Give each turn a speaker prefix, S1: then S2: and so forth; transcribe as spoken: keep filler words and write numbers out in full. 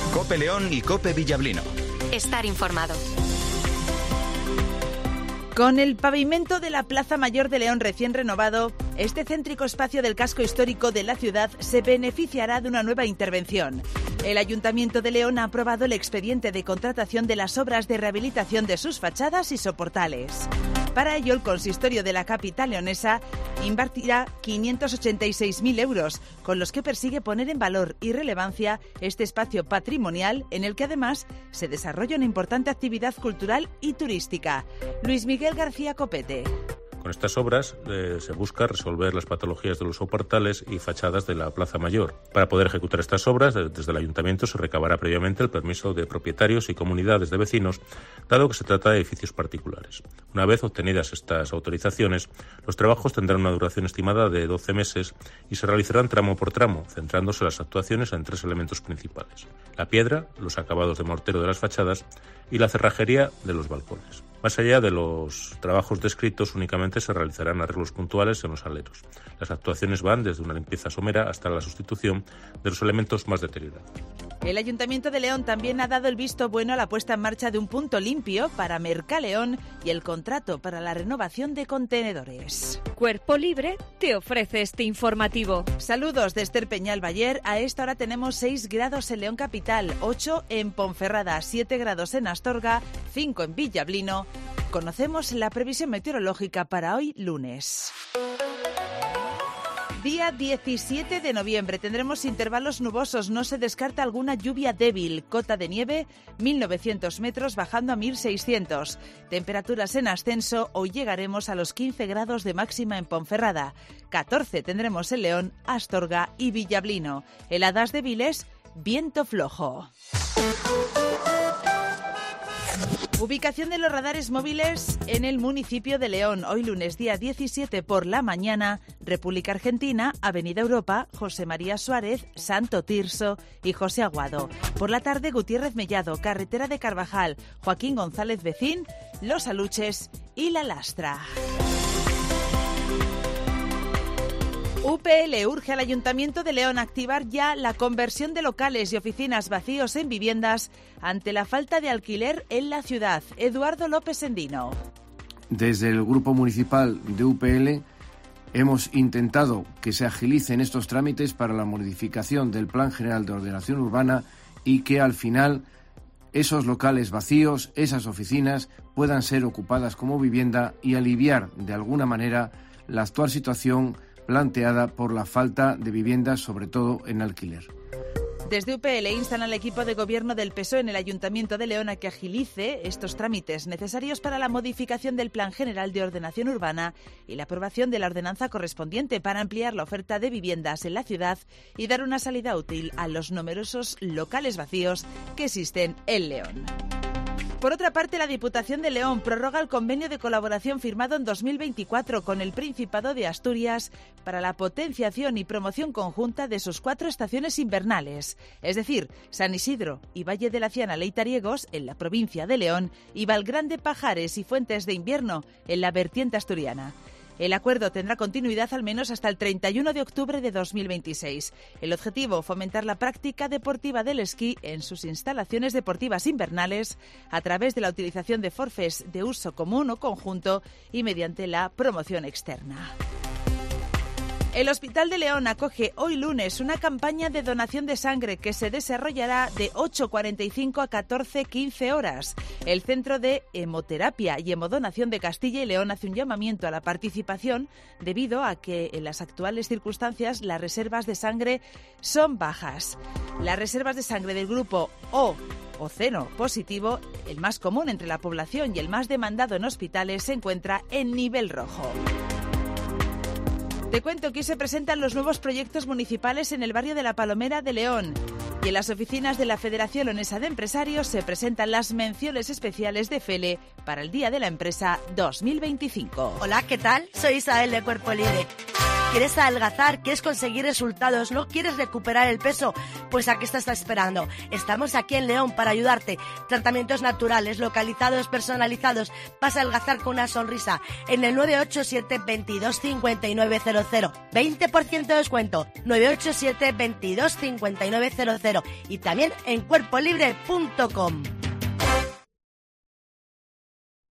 S1: COPE León y COPE Villablino.
S2: Estar informado.
S3: Con el pavimento de la Plaza Mayor de León recién renovado, este céntrico espacio del casco histórico de la ciudad se beneficiará de una nueva intervención. El Ayuntamiento de León ha aprobado el expediente de contratación de las obras de rehabilitación de sus fachadas y soportales. Para ello, el consistorio de la capital leonesa invertirá quinientos ochenta y seis mil euros, con los que persigue poner en valor y relevancia este espacio patrimonial en el que además se desarrolla una importante actividad cultural y turística. Luis Miguel García Copete.
S4: Con estas obras eh, se busca resolver las patologías de los soportales y fachadas de la Plaza Mayor. Para poder ejecutar estas obras, desde el Ayuntamiento se recabará previamente el permiso de propietarios y comunidades de vecinos, dado que se trata de edificios particulares. Una vez obtenidas estas autorizaciones, los trabajos tendrán una duración estimada de doce meses y se realizarán tramo por tramo, centrándose las actuaciones en tres elementos principales: la piedra, los acabados de mortero de las fachadas y la cerrajería de los balcones. Más allá de los trabajos descritos, únicamente se realizarán arreglos puntuales en los aleros. Las actuaciones van desde una limpieza somera hasta la sustitución de los elementos más deteriorados.
S3: El Ayuntamiento de León también ha dado el visto bueno a la puesta en marcha de un punto limpio para Mercaleón y el contrato para la renovación de contenedores.
S2: Cuerpo Libre te ofrece este informativo.
S3: Saludos de Esther Peñal Bayer. A esta hora tenemos seis grados en León Capital, ocho en Ponferrada, siete grados en Astorga, cinco en Villablino. Conocemos la previsión meteorológica para hoy lunes. Día diecisiete de noviembre. Tendremos intervalos nubosos. No se descarta alguna lluvia débil. Cota de nieve, mil novecientos metros, bajando a mil seiscientos. Temperaturas en ascenso. Hoy llegaremos a los quince grados de máxima en Ponferrada. catorce tendremos en León, Astorga y Villablino. Heladas débiles, viento flojo. Ubicación de los radares móviles en el municipio de León. Hoy lunes, día diecisiete por la mañana, República Argentina, Avenida Europa, José María Suárez, Santo Tirso y José Aguado. Por la tarde, Gutiérrez Mellado, Carretera de Carvajal, Joaquín González Becín, Los Aluches y La Lastra. U P L urge al Ayuntamiento de León a activar ya la conversión de locales y oficinas vacíos en viviendas ante la falta de alquiler en la ciudad. Eduardo López Endino.
S5: Desde el Grupo Municipal de U P L hemos intentado que se agilicen estos trámites para la modificación del Plan General de Ordenación Urbana y que al final esos locales vacíos, esas oficinas, puedan ser ocupadas como vivienda y aliviar de alguna manera la actual situación planteada por la falta de viviendas, sobre todo en alquiler.
S3: Desde U P L instan al equipo de gobierno del P S O E en el Ayuntamiento de León a que agilice estos trámites necesarios para la modificación del Plan General de Ordenación Urbana y la aprobación de la ordenanza correspondiente para ampliar la oferta de viviendas en la ciudad y dar una salida útil a los numerosos locales vacíos que existen en León. Por otra parte, la Diputación de León prorroga el convenio de colaboración firmado en dos mil veinticuatro con el Principado de Asturias para la potenciación y promoción conjunta de sus cuatro estaciones invernales, es decir, San Isidro y Valle de la Ciana Leitariegos en la provincia de León y Valgrande Pajares y Fuentes de Invierno en la vertiente asturiana. El acuerdo tendrá continuidad al menos hasta el treinta y uno de octubre de dos mil veintiséis. El objetivo, fomentar la práctica deportiva del esquí en sus instalaciones deportivas invernales a través de la utilización de forfés de uso común o conjunto y mediante la promoción externa. El Hospital de León acoge hoy lunes una campaña de donación de sangre que se desarrollará de ocho cuarenta y cinco a catorce quince horas. El Centro de Hemoterapia y Hemodonación de Castilla y León hace un llamamiento a la participación debido a que en las actuales circunstancias las reservas de sangre son bajas. Las reservas de sangre del grupo O o cero positivo, el más común entre la población y el más demandado en hospitales, se encuentra en nivel rojo. Te cuento que hoy se presentan los nuevos proyectos municipales en el barrio de La Palomera de León. Y en las oficinas de la Federación Leonesa de Empresarios se presentan las menciones especiales de F L E para el Día de la Empresa dos mil veinticinco.
S6: Hola, ¿qué tal? Soy Isabel de Cuerpo Libre. ¿Quieres adelgazar? ¿Quieres conseguir resultados? ¿No quieres recuperar el peso? Pues ¿a qué estás esperando? Estamos aquí en León para ayudarte. Tratamientos naturales, localizados, personalizados. Vas a adelgazar con una sonrisa. En el nueve ocho siete, veintidós, cincuenta y nueve cero cero. veinte por ciento de descuento. nueve ocho siete, veintidós, cincuenta y nueve cero cero. Y también en cuerpo libre punto com.